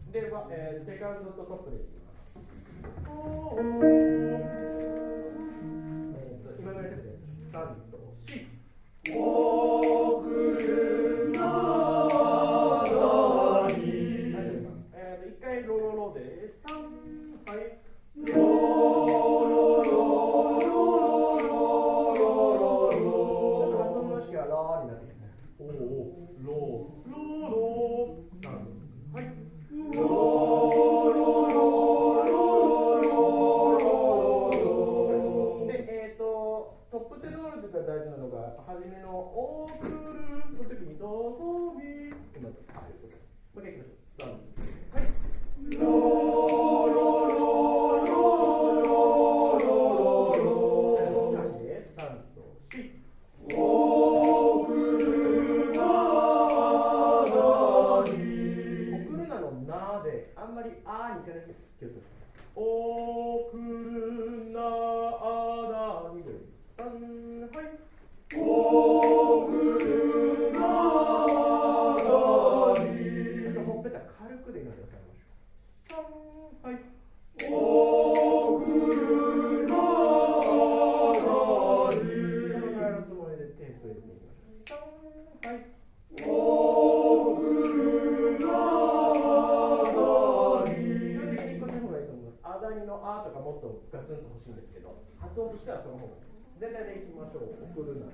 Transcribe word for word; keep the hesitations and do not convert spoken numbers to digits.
では、えー、セカンドとトップでいきます。えーと、今のやつでさんとし。おくるなだに。えーと、一回ロロロでさん、はい。ロロロロロロロロ。発音の式はラーになってきますね。おお、ロー、ロロー、さん、はい。ロロロロロロロ。で、えっと、トップテノールというか大事なのが、初めのおくるの時にどうぞみとなっていることです。もう一回いきましょう。さん、はい。ロロロロロロロ。難しいね。さんとし。おくるなだに。おくるなのなで、あんまりあーにいかないで気をつけて。おくるなだにぐらい。さん、はい。おくるなだに。ほっぺた軽くでいいので、さん、はい。おくるなだに。このぐらいのつもりで手ついていきましょう。さん、はい。おくるなだに。基本的にこっちの方がいいと思います。あだにのあとかもっとガツンと欲しいんですけど、発音としてはその方がいいです。全体でいきましょう。おくるな。